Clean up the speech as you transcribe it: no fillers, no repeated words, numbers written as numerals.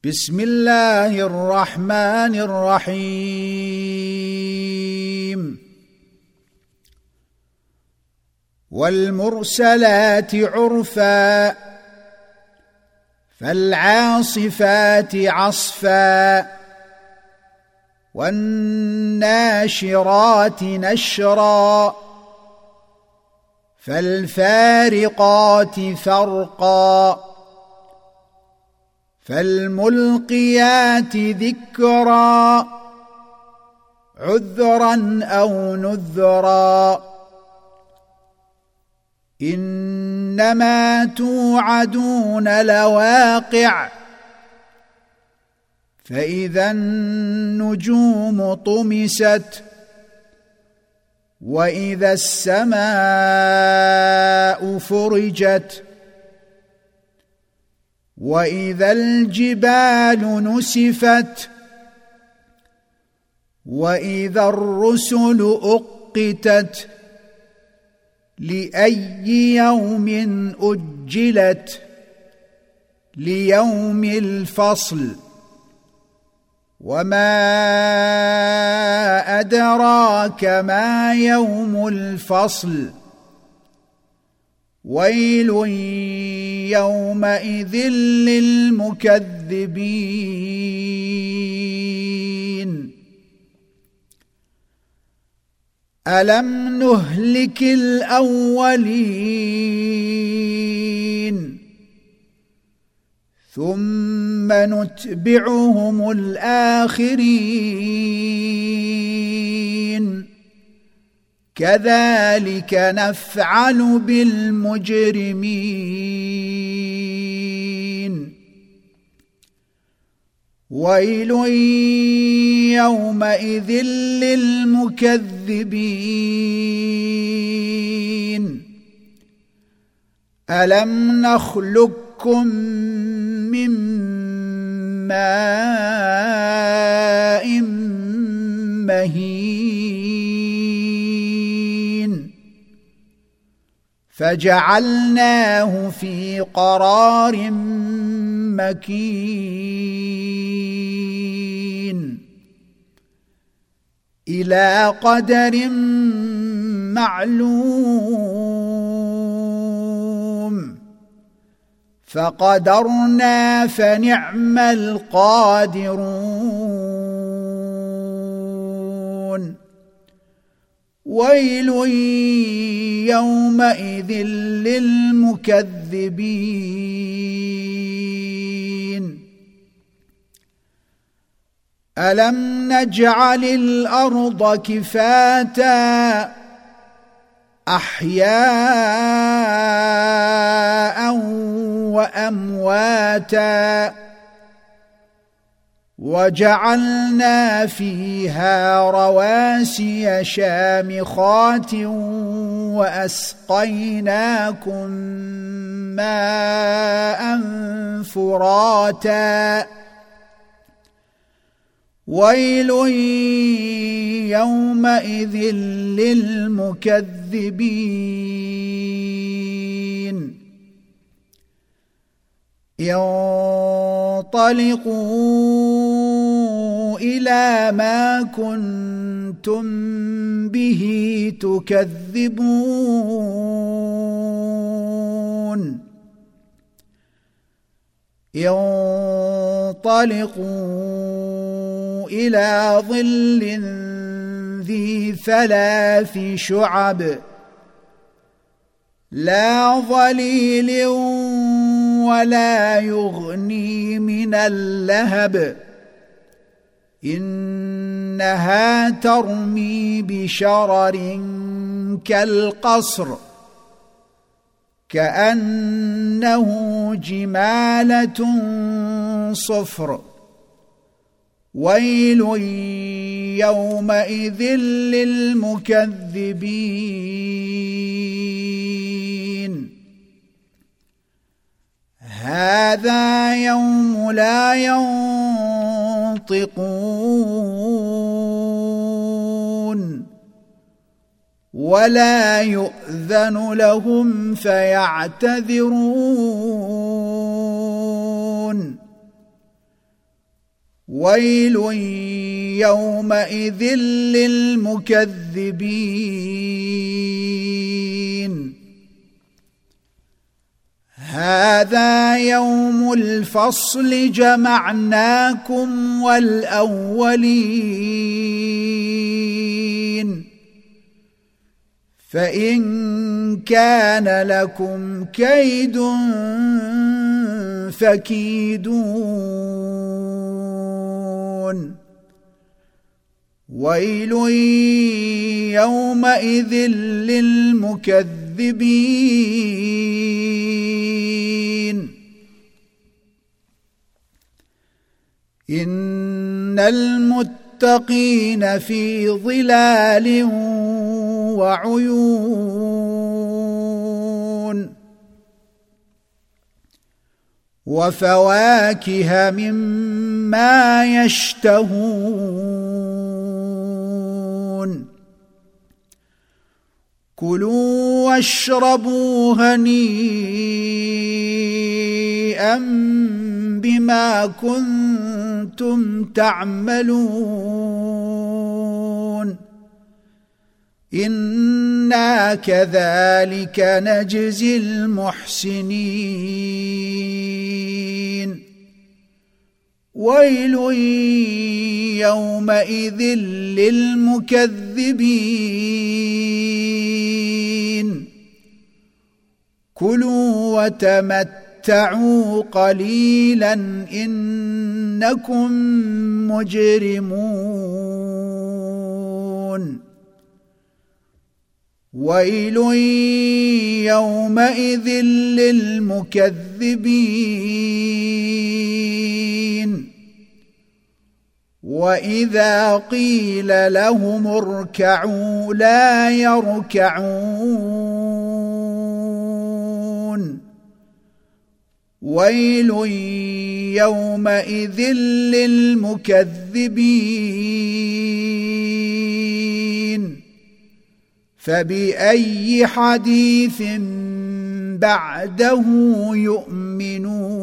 بسم الله الرحمن الرحيم والمرسلات عرفا فالعاصفات عصفا والناشرات نشرا فالفارقات فرقا فالملقيات ذكرا عذرا أو نذرا إنما توعدون لواقع فإذا النجوم طمست وإذا السماء فرجت وإذا الجبال نسفت وإذا الرسل أقتت لأي يوم أجلت ليوم الفصل وما أدراك ما يوم الفصل ويل يومئذ للمكذبين ألم نهلك الأولين ثم نتبعهم الآخرين كذلك نفعل بالمجرمين ويل يومئذ للمكذبين ألم نخلقكم من ماء مهين فجعلناه في قرار مكين إلى قدر معلوم فقدرنا فنعم القادرون ويل يومئذ للمكذبين ألم نجعل الأرض كفاتا أحياء وأمواتا وجعلنا فيها رواسي شامخات وأسقيناكم ماء فراتا ويل يومئذ للمكذبين انطلقوا إلى ما كنتم به تكذبون انطلقوا إلى ظل ذي ثلاث شعب لا ظليل ولا يغني من اللهب إنها ترمي بشرر كالقصر كأنه جمالة صفر ويل يومئذ للمكذبين هذا يوم لا ينطقون ولا يؤذن لهم فيعتذرون ويل يومئذ للمكذبين هذا يوم الفصل جمعناكم والأولين فإن كان لكم كيد فكيدون ويل يومئذ للمكذبين إن المتقين في ظلال وعيون وفواكه مما يشتهون كلوا واشربوا هنيئا بما كنتم تعملون إنا كذلك نجزي المحسنين ويل يومئذ للمكذبين كلوا وتمتعوا قليلا إنكم مجرمون ويل يومئذ للمكذبين وإذا قيل لهم اركعوا لا يركعون ويل يومئذ للمكذبين فبأي حديث بعده يؤمنون